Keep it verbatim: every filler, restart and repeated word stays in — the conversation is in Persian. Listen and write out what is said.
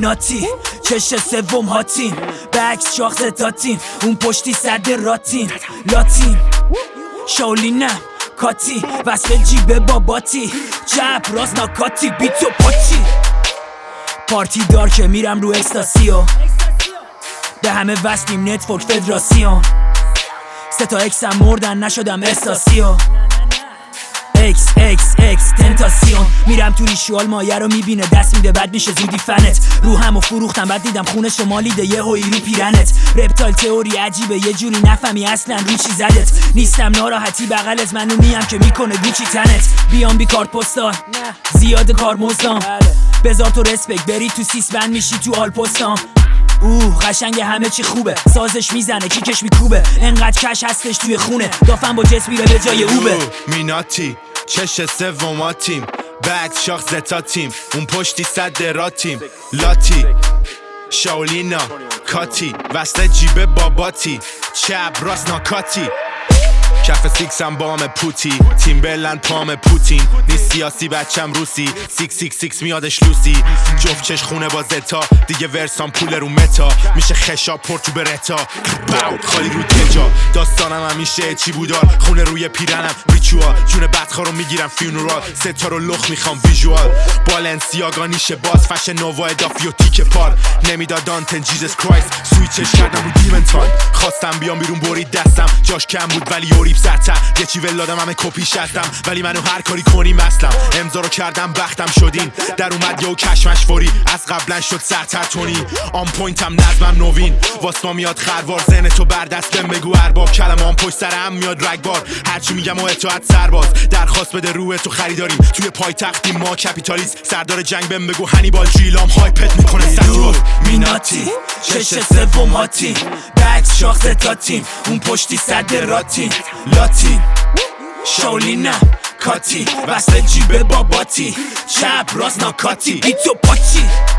میناتی چش سوم هاتیم بکس شاخ ستاتیم اون پشتی صد راتیم لاتیم شاولینم کاتی وصل جیب باباتی چپ راست ناکاتی بیتو پاچی پارتی دار که میرم رو اکستاسیو به همه وصلیم نتورک فدراسیون سه تا اکسم مردن نشدم استاسیو اکس اکس اکس تنتاسیون میرم تو ریشوال مایه رو میبینه دست میده بد میشه زودی فنت رو همو فروختم بعد دیدم خونه شمالیده یه هوی رو پیرنت رپتال تئوری عجیبه یه جوری نفهمی اصلا رو چی زدت نیستم ناراحتی بغلت منو میم که میکنه گوچی تنت بیام بی کارت پستال زیاد کار مزدام بذار تو رسپک بری تو سیس بند میشی تو آل پستام اوه قشنگ همه چی خوبه سازش میزنه کیکش میکوبه انقدر کش هستش توی خونه دافن با جس میره به جای اوبه میناتی چش سوماتیم بک شاخ زتاتیم اون پشتی صد راتیم لاتی شاولینا کاتی وصل جیب باباتی چپ راست ناکاتی کف سیکسم بام پوتی تیم بلن پام پوتین نیست سیاسی بچم روسی سیکس سیکس سیکس میادش لوسی جفت چش خونه با زتا دیگه ورسان پول رو متا میشه خشا پرتو برتا باوت خالی رو تجا داستانم همیشه چی بودار خونه روی پیرنم ریچوال جون بدخوا رو میگیرم فیونورال ستا رو لخ میخوام ویژوال بالنسیاگا نیشه باز فشن نووا ادافی و تیک پار نمیداد دانتن جیزس کرایست سویچش کردم رو دیمن تایم خواستم بیام بیرون برید دستم جاش کم بود ولی یوریب زدتم یه چی ولادم همه کپیش هستم ولی منو هر کاری کنیم اصلم امضا رو کردم بختم شدین در اومد یه و کشمش فوری از قبلا شد سرتر تونی آن پوینتم نظمم نوین واسما میاد خروار ذهن تو بردست بهم بگو ارباب کلم آن پشت سر هم میاد رگبار هرچی میگم و اطاعت سرباز درخواست بده روح تو خریداریم توی پایتختیم ما کپیتالیست سردار جنگ بهم بگو هنیبال جیلام هایپت میکنه سرتیبال میناتی چش سوم هاتیم بکس شاخ ستاتیم اون پشتی صد راتیم لاتین شاولینم کاتی وصل جیب باباتی چپ راست ناکاتی بیتو پاچی